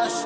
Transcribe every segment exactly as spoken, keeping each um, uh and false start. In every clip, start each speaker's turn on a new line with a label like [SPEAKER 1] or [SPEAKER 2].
[SPEAKER 1] much.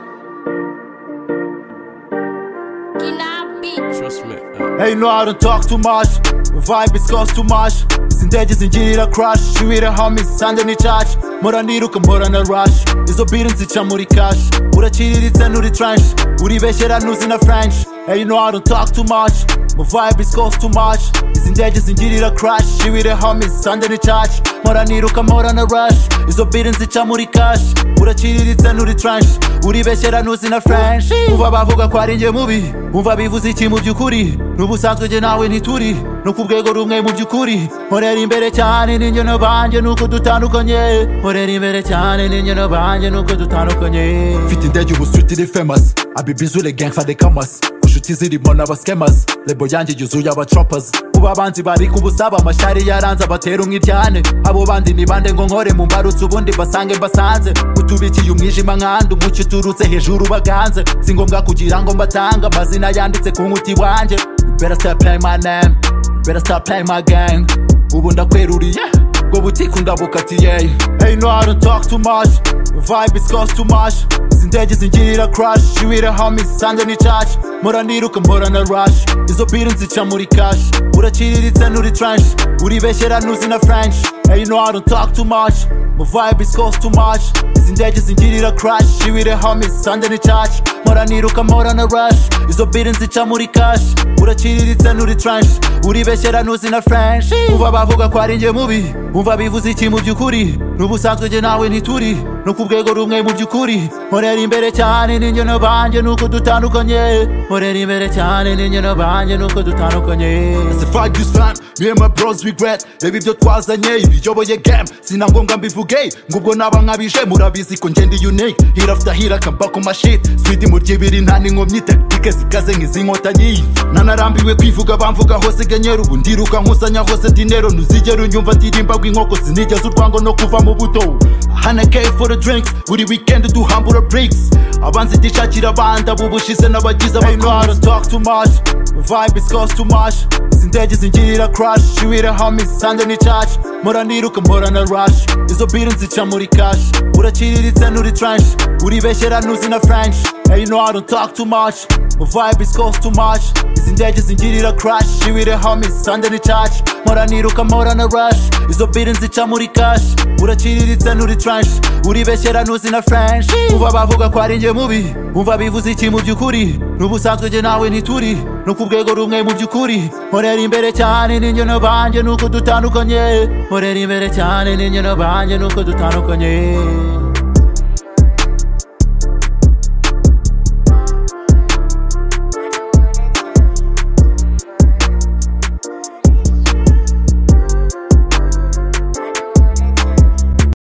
[SPEAKER 2] Trust me. Uh.
[SPEAKER 3] Hey, you know I don't talk too much. My vibe is cost too much. Sindege zinjirira crush. Shiwira homies sande ni charge. Mora niruka mora na rush. Izo beatings zica muri cash. Urachiriritse nuri trench. Uribeshera nuzi na French. Hey, you know I don't talk too much. My vibe is cost too much. Sindege zinjirira crush. Shiwira homies sande ni charge. Mora niruka mora na rush. Izo beatings zica muri cash. Urachiriritse nuri trench. Uribeshera nuzi na French. Umva bavuga ko ari nge mubi. Umva bivuze iki mu byukuri. Nubusanzwe je nawe ntituri. No kubwego rumwe mu byukuri. Horera imbere cyane n'injyeno banje nuko dutandukanye. Horera imbere cyane n'injyeno banje nuko dutandukanye.
[SPEAKER 4] Mfite indege ubu street iri famous. Abibizu le gang fade kamas. Kushuti zirimo n'aba scammers. Lebo yanjye yuzuye aba choppers. Ubu abanzi bari kubusaba amashari yaranze abatera umwiryane. Abo bandi ni bande ngo nkore mu mbarutse ubundi basange mbasanze. Utubikiye umwijima nkanda umucyo uturutse hejuru baganze. Si ngombwa kugira ngo mbatanga amazina yanditse ku nkuti wanje. Better stop playing my name. Better stop playing my gang. Ubu ndakweruriye bwo butiko ndabukatiye.
[SPEAKER 3] Hey, you know I don't talk too much. My vibe is cost too much. Sindege zinjirira crush. Shiwira homies sande ni charge. Mora niruka mora na rush. Izo beatings zica muri cash. Urachiriritse nuri trench. Uribeshera nuzi na French. Hey, you know I don't talk too much. My vibe is cost too much. Sindege zinjirira crush. Shiwira homies sande ni charge. Mora niruka mora na rush. Izo beatings zica muri cash. Urachiriritse nuri trench. Uribeshera nuzi na French. Umva bavuga ko ari nge mubi. Umva bivuze iki mu byukuri. Nubusanzwe je nawe ntituri. No kubwego rumwe mu byukuri. Horera imbere cyane n'injyeno banje nuko dutandukanye. Horera imbere cyane n'injyeno banje nuko dutandukanye.
[SPEAKER 4] As a five years fan, me and my bros regret. Baby byo twazanye ibiyoboye game. Sina ngombwa mbivuge ngubwo naba nkabije murabizi ko ngendi unique. Hit after hit I come back on my shit. Sweet mu ryibiri nta n'inkomyi tactique zikaze nk'izinkotanyi. Nanarambiwe kwivuga bamvuga hose genyera ubu ndiruka nkusanya hose dinero ntuzigera unyumva ndirimba rw'inkoko sinigeze urwango no kuva mu buto. one hundred K for the drinks buri weekend duhambura breaks. Abanzi dishakira banda bubushize n'abagize
[SPEAKER 3] Hey, you know I don't talk too much. My vibe is cost too much. Sindege zinjirira crush. Shiwira homies sande ni charge. Mora niruka mora na rush. Izo beatings zica muri cash. Urachiriritse nuri trench. Uribeshera nuzi na French. Hey, you know I don't talk too much. My vibe is cost too much. Sindege zinjirira crush. Shiwira homies sande ni charge. Mora niruka mora na rush. Izo beatings zica muri cash. Urachiriritse nuri trench. Uribeshera nuzi na French. Umva bavuga ko ari nge mubi. Umva bivuze iki mu byukuri. Nubusanzwe je nawe ntituri. No kubwego rumwe mu byukuri. Horera imbere cyane n'injyeno banje nuko dutandukanye. Horera imbere cyane n'injyeno banje nuko dutandukanye.